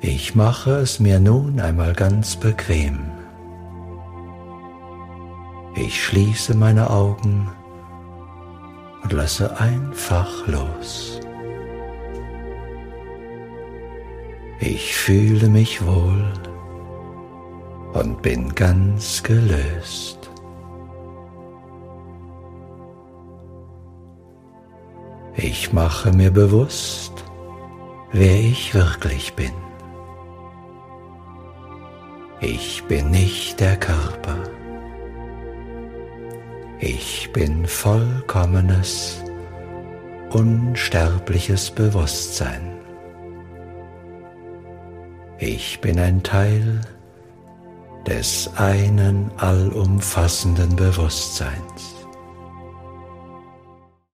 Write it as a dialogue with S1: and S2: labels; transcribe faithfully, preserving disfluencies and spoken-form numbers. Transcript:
S1: Ich mache es mir nun einmal ganz bequem. Ich schließe meine Augen und lasse einfach los. Ich fühle mich wohl und bin ganz gelöst. Ich mache mir bewusst, wer ich wirklich bin. Ich bin nicht der Körper. Ich bin vollkommenes, unsterbliches Bewusstsein. Ich bin ein Teil des einen allumfassenden Bewusstseins.